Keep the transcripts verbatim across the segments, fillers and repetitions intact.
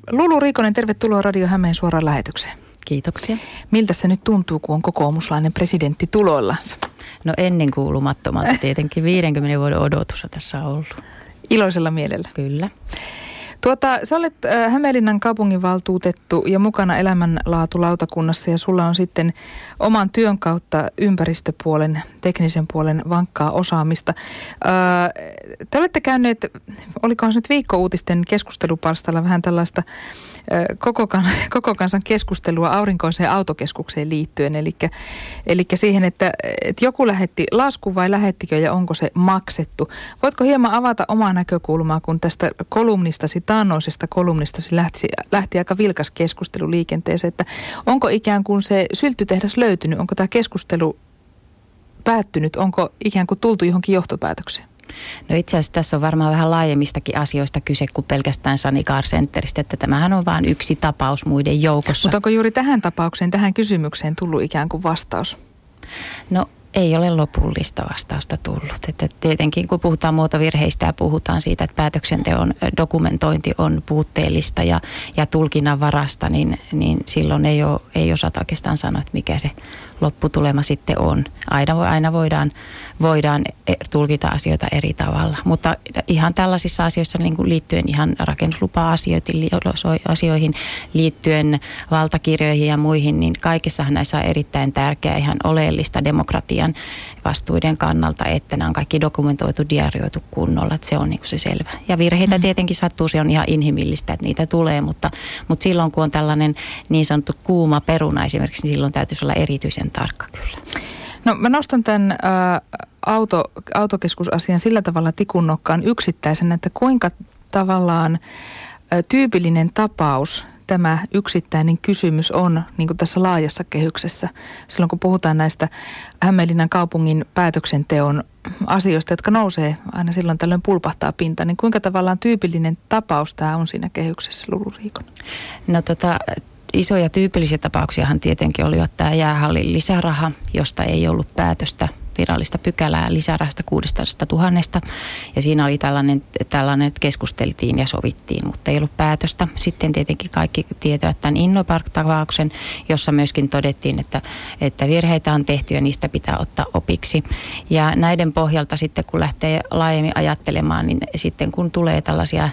Lulu Riikonen, tervetuloa Radio Hämeen suoraan lähetykseen. Kiitoksia. Miltä se nyt tuntuu, kun on kokoomuslainen presidentti tuloillansa? No ennen kuulumattomalta tietenkin. viidenkymmenen vuoden odotus tässä on ollut. Iloisella mielellä. Kyllä. Tuota, sä olet äh, Hämeenlinnan kaupunginvaltuutettu ja mukana elämänlaatulautakunnassa ja sulla on sitten oman työn kautta ympäristöpuolen, teknisen puolen vankkaa osaamista. Äh, te olette käyneet, olikohan se nyt Viikko-uutisten keskustelupalstalla vähän tällaista äh, koko, kan, koko kansan keskustelua aurinkoiseen autokeskukseen liittyen, eli, eli siihen, että, että joku lähetti laskun vai lähettikö ja onko se maksettu. Voitko hieman avata omaa näkökulmaa, kun tästä kolumnistasi taannoisesta kolumnistasi lähti, lähti aika vilkas keskustelu liikenteeseen, että onko ikään kuin se sylttytehdas löytynyt, onko tämä keskustelu päättynyt, onko ikään kuin tultu johonkin johtopäätökseen? No itse asiassa tässä on varmaan vähän laajemmistakin asioista kyse kuin pelkästään Sunny Car Centeristä, että tämähän on vain yksi tapaus muiden joukossa. Mutta onko juuri tähän tapaukseen, tähän kysymykseen tullut ikään kuin vastaus? No ei ole lopullista vastausta tullut. Että tietenkin kun puhutaan muotovirheistä ja puhutaan siitä, että päätöksenteon dokumentointi on puutteellista ja, ja tulkinnan varasta, niin, niin silloin ei, ole, ei osata oikeastaan sanoa, että mikä se lopputulema sitten on. Aina, aina voidaan, voidaan tulkita asioita eri tavalla, mutta ihan tällaisissa asioissa niin kuin liittyen ihan rakennuslupa-asioihin, liittyen valtakirjoihin ja muihin, niin kaikissahan näissä on erittäin tärkeää, ihan oleellista demokratian vastuiden kannalta, että nämä on kaikki dokumentoitu, diarioitu kunnolla, että se on niin kuin se selvä. Ja virheitä tietenkin sattuu, se on ihan inhimillistä, että niitä tulee, mutta, mutta silloin kun on tällainen niin sanottu kuuma peruna esimerkiksi, niin silloin täytyisi olla erityisen tarkka kyllä. No mä nostan tämän ä, auto, autokeskusasian sillä tavalla tikun nokkaan yksittäisenä, että kuinka tavallaan ä, tyypillinen tapaus tämä yksittäinen kysymys on niin kuin tässä laajassa kehyksessä. Silloin kun puhutaan näistä Hämeenlinnan kaupungin päätöksenteon asioista, jotka nousee aina silloin tällöin pulpahtaa pintaan, niin kuinka tavallaan tyypillinen tapaus tämä on siinä kehyksessä, Lulu Riikonen? No tota... Isoja tyypillisiä tapauksiahan tietenkin olivat tämä jäähallin lisäraha, josta ei ollut päätöstä virallista pykälää lisärahasta kuusisataatuhatta. Ja siinä oli tällainen, tällainen, että keskusteltiin ja sovittiin, mutta ei ollut päätöstä. Sitten tietenkin kaikki tietävät tämän Innopark-tapauksen, jossa myöskin todettiin, että, että virheitä on tehty ja niistä pitää ottaa opiksi. Ja näiden pohjalta sitten, kun lähtee laajemmin ajattelemaan, niin sitten kun tulee tällaisia...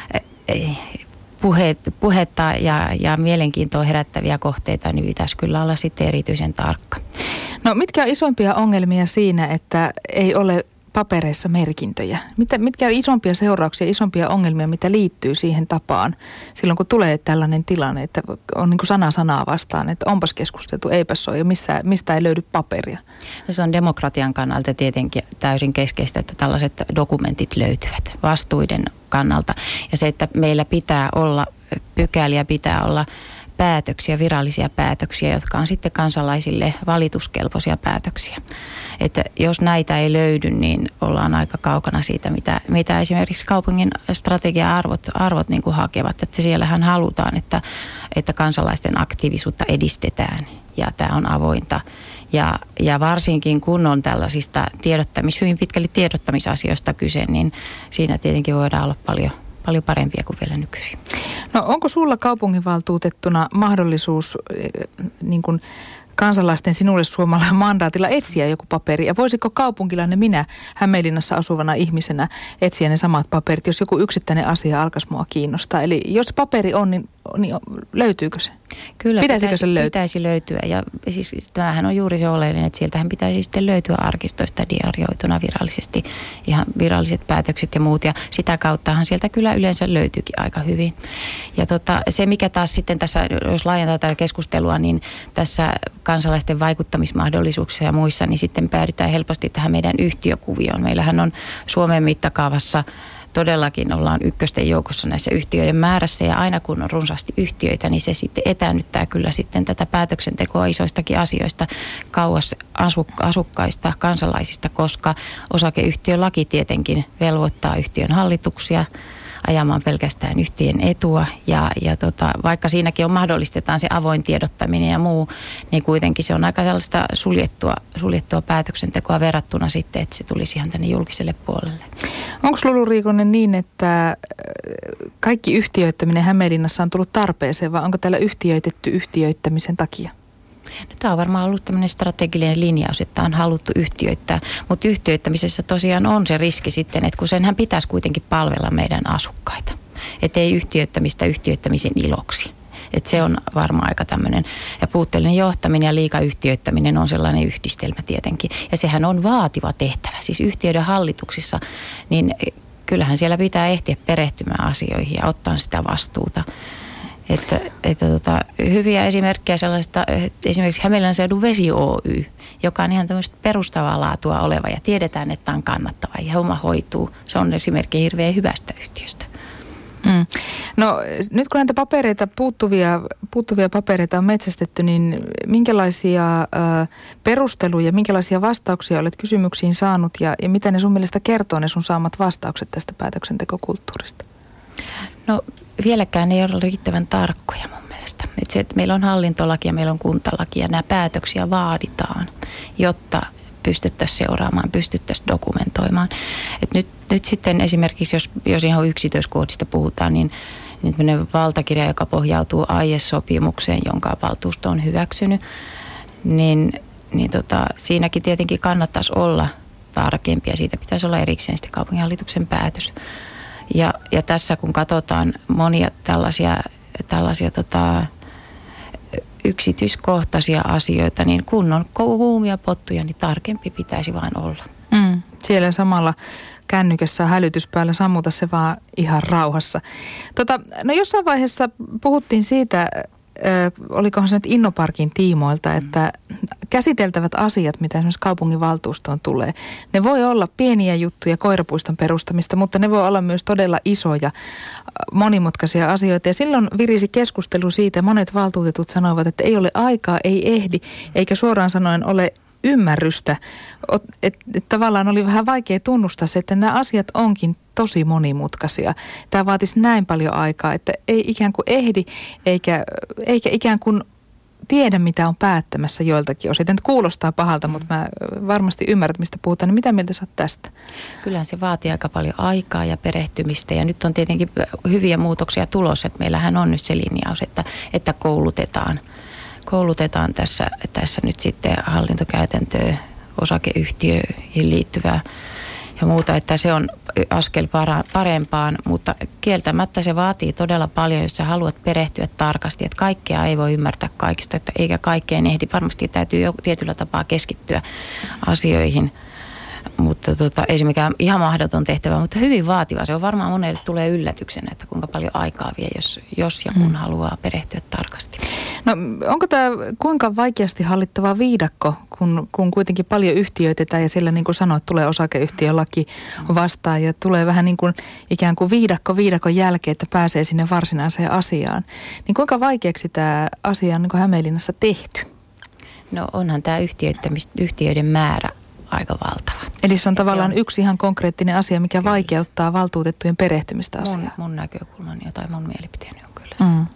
Puhe, puhetta ja, ja mielenkiintoa herättäviä kohteita, niin pitäisi kyllä olla sitten erityisen tarkka. No mitkä on isompia ongelmia siinä, että ei ole papereissa merkintöjä? Mitä, mitkä on isompia seurauksia, isompia ongelmia, mitä liittyy siihen tapaan silloin, kun tulee tällainen tilanne, että on niin kuin sana sanaa vastaan, että onpas keskusteltu, eipäs ole ja missä, mistä ei löydy paperia? No se on demokratian kannalta tietenkin täysin keskeistä, että tällaiset dokumentit löytyvät vastuiden kannalta. Ja se, että meillä pitää olla pykäliä, pitää olla päätöksiä, virallisia päätöksiä, jotka on sitten kansalaisille valituskelpoisia päätöksiä. Että jos näitä ei löydy, niin ollaan aika kaukana siitä, mitä, mitä esimerkiksi kaupungin strategia-arvot arvot niin kuin hakevat. Että siellähän halutaan, että, että kansalaisten aktiivisuutta edistetään ja tämä on avointa. Ja, ja varsinkin kun on tällaisista tiedottamis, hyvin pitkälle tiedottamisasioista kyse, niin siinä tietenkin voidaan olla paljon paljon parempia kuin vielä nykyisin. No onko sulla kaupunginvaltuutettuna mahdollisuus niin kuin kansalaisten sinulle suomalla mandaatilla etsiä joku paperi? Ja voisiko kaupunkilainen minä Hämeenlinnassa asuvana ihmisenä etsiä ne samat paperit, jos joku yksittäinen asia alkaisi mua kiinnostaa? Eli jos paperi on, niin, niin löytyykö se? Kyllä, Pitäisikö pitäisi, se löytyä? pitäisi löytyä. Ja siis tämähän on juuri se oleellinen, että sieltähän pitäisi sitten löytyä arkistoista diarioituna virallisesti, ihan viralliset päätökset ja muut. Ja sitä kauttahan sieltä kyllä yleensä löytyykin aika hyvin. Ja tota, se, mikä taas sitten tässä, jos laajentaa tätä keskustelua, niin tässä kansalaisten vaikuttamismahdollisuuksissa ja muissa, niin sitten päädytään helposti tähän meidän yhtiökuvioon. Meillähän on Suomen mitakaavassa todellakin ollaan ykkösten joukossa näissä yhtiöiden määrässä ja aina kun on runsaasti yhtiöitä, niin se sitten etäännyttää kyllä sitten tätä päätöksentekoa isoistakin asioista kauas asukkaista, kansalaisista, koska osakeyhtiölaki tietenkin velvoittaa yhtiön hallituksia ajamaan pelkästään yhtiön etua. Ja, ja tota, vaikka siinäkin on mahdollistetaan se avoin tiedottaminen ja muu, niin kuitenkin se on aika sellaista suljettua, suljettua päätöksentekoa verrattuna sitten, että se tulisi ihan tänne julkiselle puolelle. Onko Lulu Riikonen niin, että kaikki yhtiöittäminen Hämeenlinnassa on tullut tarpeeseen, vai onko täällä yhtiöitetty yhtiöittämisen takia? No, tämä on varmaan ollut tämmöinen strateginen linjaus, että on haluttu yhtiöittää, mutta yhtiöittämisessä tosiaan on se riski sitten, että kun senhän pitäisi kuitenkin palvella meidän asukkaita, että ei yhtiöittämistä yhtiöittämisen iloksi. Että se on varmaan aika tämmöinen, ja puutteellinen johtaminen ja liikayhtiöittäminen on sellainen yhdistelmä tietenkin. Ja sehän on vaativa tehtävä, siis yhtiöiden hallituksissa, niin kyllähän siellä pitää ehtiä perehtymään asioihin ja ottaa sitä vastuuta. Että, että tota, hyviä esimerkkejä sellaista, esimerkiksi Hämeenlinnan seudun Vesi Oy, joka on ihan tämmöistä perustavaa laatua oleva ja tiedetään, että on kannattava ja homma hoituu. Se on esimerkki hirveän hyvästä yhtiöstä. Mm. No nyt kun näitä papereita, puuttuvia, puuttuvia papereita on metsästetty, niin minkälaisia ö, perusteluja, minkälaisia vastauksia olet kysymyksiin saanut ja, ja mitä ne sun mielestä kertoo ne sun saamat vastaukset tästä päätöksentekokulttuurista? No vieläkään ei ole riittävän tarkkoja mun mielestä. Että se, että meillä on hallintolaki ja meillä on kuntalaki ja nämä päätöksiä vaaditaan, jotta pystyttäisiin seuraamaan, pystyttäisiin dokumentoimaan. Et nyt, nyt sitten esimerkiksi, jos, jos ihan yksityiskohdista puhutaan, niin, niin tämmöinen valtakirja, joka pohjautuu aiesopimukseen, jonka valtuusto on hyväksynyt, niin, niin tota, siinäkin tietenkin kannattaisi olla tarkempi ja siitä pitäisi olla erikseen sitten kaupunginhallituksen päätös. Ja, ja tässä kun katsotaan monia tällaisia, tällaisia tota, yksityiskohtaisia asioita, niin kun on kuumia pottuja, niin tarkempi pitäisi vain olla. Mm, siellä samalla kännykässä hälytys päällä, sammuta se vaan ihan rauhassa. Tota, no jossain vaiheessa puhuttiin siitä, ö, olikohan se nyt Innoparkin tiimoilta, että käsiteltävät asiat, mitä esimerkiksi kaupunginvaltuustoon tulee, ne voi olla pieniä juttuja koirapuiston perustamista, mutta ne voi olla myös todella isoja, monimutkaisia asioita. Ja silloin virisi keskustelu siitä, monet valtuutetut sanoivat, että ei ole aikaa, ei ehdi, eikä suoraan sanoen ole ymmärrystä. Että et, tavallaan oli vähän vaikea tunnustaa se, että nämä asiat onkin tosi monimutkaisia. Tämä vaatisi näin paljon aikaa, että ei ikään kuin ehdi, eikä, eikä ikään kuin tiedä, mitä on päättämässä joiltakin osin. Nyt kuulostaa pahalta, mutta mä varmasti ymmärrät, mistä puhutaan. Niin mitä mieltä sä oot tästä? Kyllähän se vaatii aika paljon aikaa ja perehtymistä. Ja nyt on tietenkin hyviä muutoksia tulossa. Että meillähän on nyt se linjaus, että, että koulutetaan, koulutetaan tässä, tässä nyt sitten hallintokäytäntöä, osakeyhtiöihin liittyvää ja muuta, että se on askel parempaan, mutta kieltämättä se vaatii todella paljon, jos sä haluat perehtyä tarkasti, että kaikkea ei voi ymmärtää kaikista, että eikä kaikkeen ehdi. Varmasti täytyy jo tietyllä tapaa keskittyä asioihin, mutta tota, ei se mikään ihan mahdoton tehtävä, mutta hyvin vaativa. Se on varmaan monelle tulee yllätyksenä, että kuinka paljon aikaa vie, jos, jos ja kun hmm. haluaa perehtyä tarkasti. No onko tämä kuinka vaikeasti hallittava viidakko, kun, kun kuitenkin paljon yhtiöitetään ja siellä niin kuin sanoit, tulee osakeyhtiölaki vastaan ja tulee vähän niin kuin ikään kuin viidakko viidakon jälkeen, että pääsee sinne varsinaiseen asiaan. Niin kuinka vaikeaksi tämä asia on niin kuin Hämeenlinnassa tehty? No onhan tämä yhtiöiden määrä aika valtava. Eli se on Et tavallaan se on yksi ihan konkreettinen asia, mikä kyllä vaikeuttaa valtuutettujen perehtymistä asiaan. Mun, mun näkökulmani tai mun mielipiteeni on kyllä se. Mm.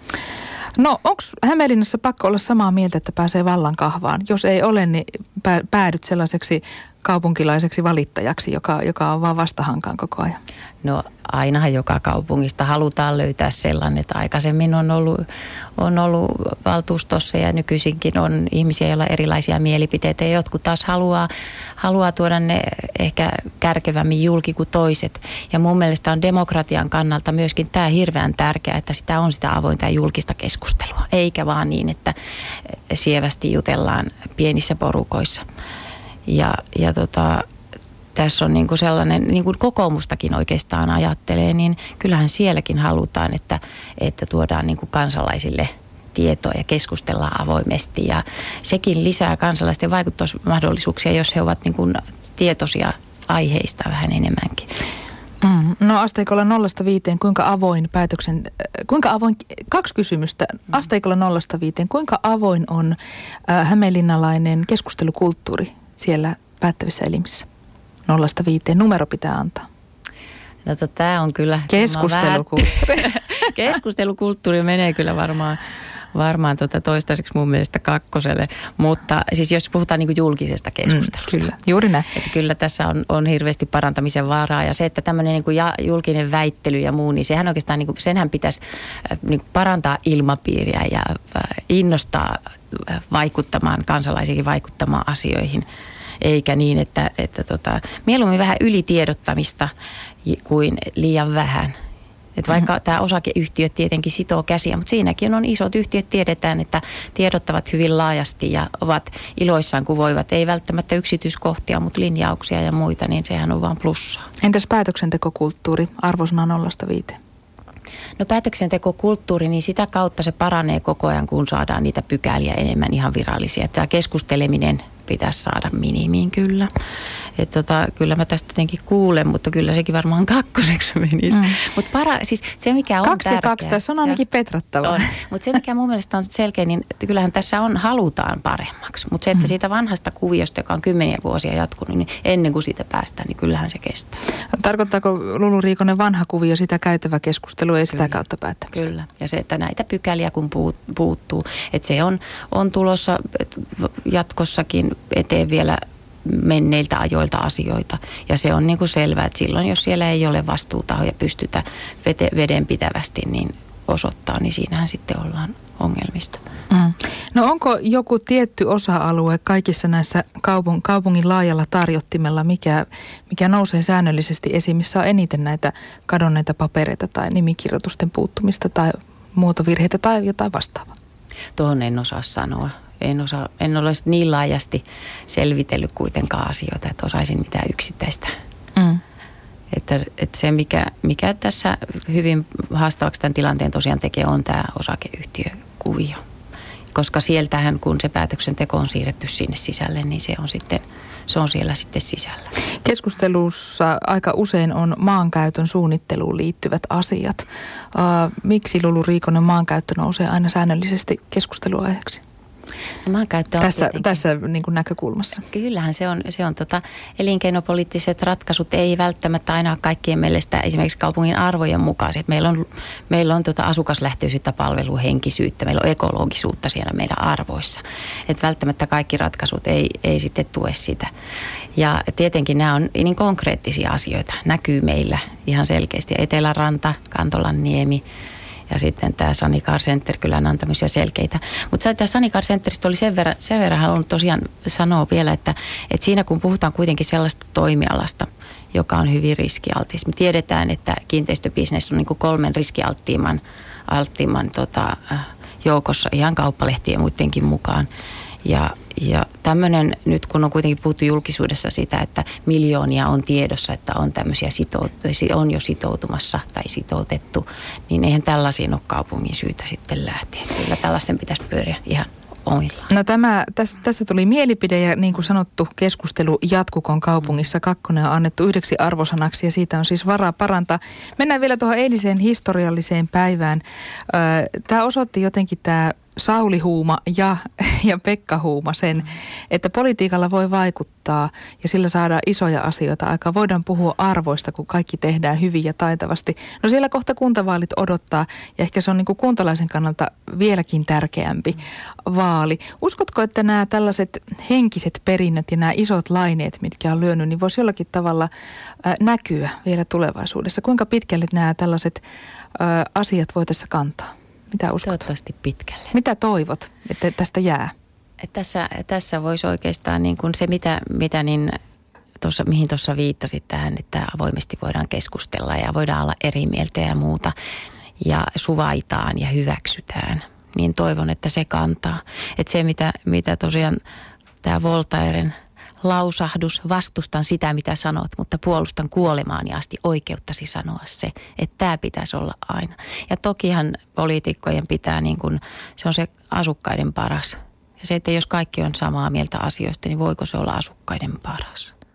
No onko Hämeenlinnassa pakko olla samaa mieltä, että pääsee vallan kahvaan? Jos ei ole, niin päädyt sellaiseksi kaupunkilaiseksi valittajaksi, joka, joka on vaan vastahankaan koko ajan. No ainahan joka kaupungista halutaan löytää sellainen, että aikaisemmin on ollut, on ollut valtuustossa ja nykyisinkin on ihmisiä, joilla on erilaisia mielipiteitä ja jotkut taas haluaa, haluaa tuoda ne ehkä kärkevämmin julki kuin toiset. Ja mun mielestä on demokratian kannalta myöskin tämä hirveän tärkeää, että sitä on sitä avointa ja julkista keskustelua, eikä vaan niin, että sievästi jutellaan pienissä porukoissa. Ja, ja tota, tässä on niin kuin sellainen, niin kuin kokoomustakin oikeastaan ajattelee, niin kyllähän sielläkin halutaan, että, että tuodaan niin kuin kansalaisille tietoa ja keskustellaan avoimesti. Ja sekin lisää kansalaisten vaikutusmahdollisuuksia, jos he ovat niin kuin tietoisia aiheista vähän enemmänkin. Mm. No asteikolla nollasta viiteen, kuinka avoin päätöksen, kuinka avoin, kaksi kysymystä. Asteikolla nollasta viiteen, kuinka avoin on äh, hämeenlinnalainen keskustelukulttuuri siellä päättävissä elimissä? Nollasta viiteen numero pitää antaa. No to, tämä on kyllä... Keskustelukulttuuri. Keskustelukulttuuri menee kyllä varmaan, varmaan tota toistaiseksi mun mielestä kakkoselle, mutta siis jos puhutaan niin kuin julkisesta keskustelusta. Mm, kyllä, juuri näin. Että kyllä tässä on, on hirveästi parantamisen varaa ja se, että tämmöinen niin kuin julkinen väittely ja muu, niin sehän oikeastaan, niin kuin, senhän pitäisi niin kuin parantaa ilmapiiriä ja innostaa vaikuttamaan, kansalaisiin vaikuttamaan asioihin. Eikä niin, että, että tota, mieluummin vähän ylitiedottamista kuin liian vähän. Että vaikka mm-hmm. tämä osakeyhtiöt tietenkin sitoo käsiä, mutta siinäkin on isot yhtiöt, tiedetään, että tiedottavat hyvin laajasti ja ovat iloissaan, kun voivat. Ei välttämättä yksityiskohtia, mutta linjauksia ja muita, niin sehän on vaan plussaa. Entäs päätöksentekokulttuuri, arvosana nollasta viiteen? No päätöksentekokulttuuri, niin sitä kautta se paranee koko ajan, kun saadaan niitä pykäliä enemmän ihan virallisia. Tämä keskusteleminen pitäisi saada minimiin kyllä. Että tota, kyllä mä tästä jotenkin kuulen, mutta kyllä sekin varmaan kakkoseksi menisi. Mm. Mut para, siis se mikä on kaksi tärkeää. Kaksi, tässä on ainakin petrattavaa. Mutta se mikä mun mielestä on selkeä, niin kyllähän tässä on, halutaan paremmaksi. Mutta se, että mm. siitä vanhasta kuviosta, joka on kymmeniä vuosia jatkunut, niin ennen kuin siitä päästään, niin kyllähän se kestää. Tarkoittaako Lulu Riikonen vanha kuvio sitä käytävä keskustelua ja sitä kautta päättämistä? Kyllä. Ja se, että näitä pykäliä kun puuttuu, että se on, on tulossa jatkossakin eteen vielä menneiltä ajoilta asioita. Ja se on niin kuin selvää, että silloin jos siellä ei ole vastuutahoja pystytä vedenpitävästi niin osoittaa, niin siinähän sitten ollaan ongelmista. Mm. No onko joku tietty osa-alue kaikissa näissä kaupung- kaupungin laajalla tarjottimella, mikä, mikä nousee säännöllisesti esiin, missä on eniten näitä kadonneita papereita tai nimikirjoitusten puuttumista tai muotovirheitä tai jotain vastaavaa? Tuohon en osaa sanoa. En, osaa, en ole niin laajasti selvitellyt kuitenkaan asioita, että osaisin mitään yksittäistä. Mm. Että, että se, mikä, mikä tässä hyvin haastavaksi tämän tilanteen tosiaan tekee, on tämä osakeyhtiökuvio. Koska sieltähän, kun se päätöksenteko on siirretty sinne sisälle, niin se on, sitten, se on siellä sitten sisällä. Keskustelussa aika usein on maankäytön suunnitteluun liittyvät asiat. Uh, miksi Lulu Riikonen maankäyttö nousee aina säännöllisesti keskusteluaiheeksi? Maankäyttö on tässä tässä niin kuin näkökulmassa. Kyllähän se on, se on tota, elinkeinopoliittiset ratkaisut ei välttämättä aina ole kaikkien mielestä esimerkiksi kaupungin arvojen mukaiset. Meillä on, meillä on tota asukaslähtöisyyttä, palveluhenkisyyttä, meillä on ekologisuutta siellä meidän arvoissa. Että välttämättä kaikki ratkaisut ei, ei sitten tue sitä. Ja tietenkin nämä on niin konkreettisia asioita, näkyy meillä ihan selkeästi. Eteläranta, Kantolanniemi. Ja sitten tämä Sanikar Center, kyllä on tämmöisiä selkeitä. Mutta tämä Sanikar Centeristä oli sen verran, sen verran halunnut tosiaan sanoa vielä, että, että siinä kun puhutaan kuitenkin sellaista toimialasta, joka on hyvin riskialtis. Me tiedetään, että kiinteistöbisnes on niin kuin kolmen riskialttiimman alttiimman, tota, joukossa ihan kauppalehtien ja muidenkin mukaan. Ja, ja tämmöinen, nyt kun on kuitenkin puhuttu julkisuudessa sitä, että miljoonia on tiedossa, että on tämmöisiä sitout- on jo sitoutumassa tai sitoutettu, niin eihän tällaisiin ole kaupungin syytä sitten lähteä. Kyllä tällaisen pitäisi pyöriä ihan omillaan. No tämä, tästä, tästä tuli mielipide ja niin kuin sanottu keskustelu jatkukon kaupungissa. Kakkonen on annettu yhdeksi arvosanaksi ja siitä on siis varaa parantaa. Mennään vielä tuohon eiliseen historialliseen päivään. Tämä osoitti jotenkin tämä Sauli Huuma ja, ja Pekka Huuma sen, että politiikalla voi vaikuttaa ja sillä saadaan isoja asioita aikaan. Voidaan puhua arvoista, kun kaikki tehdään hyvin ja taitavasti. No siellä kohta kuntavaalit odottaa ja ehkä se on niin kuin kuntalaisen kannalta vieläkin tärkeämpi vaali. Uskotko, että nämä tällaiset henkiset perinnöt ja nämä isot laineet, mitkä on lyönyt, niin voisi jollakin tavalla äh, näkyä vielä tulevaisuudessa? Kuinka pitkälle nämä tällaiset äh, asiat voi tässä kantaa? Mitä uskot? Toivottavasti pitkälle. Mitä toivot, että tästä jää? Tässä, tässä voisi oikeastaan niin kuin se, mitä, mitä niin tuossa, mihin tuossa viittasit tähän, että avoimesti voidaan keskustella ja voidaan olla eri mieltä ja muuta ja suvaitaan ja hyväksytään, niin toivon, että se kantaa. Että se, mitä, mitä tosiaan tämä Voltairen lausahdus, vastustan sitä, mitä sanot, mutta puolustan kuolemaani asti oikeuttasi sanoa se, että tämä pitäisi olla aina. Ja tokihan poliitikkojen pitää, niin kuin, se on se asukkaiden paras. Ja se, että jos kaikki on samaa mieltä asioista, niin voiko se olla asukkaiden paras?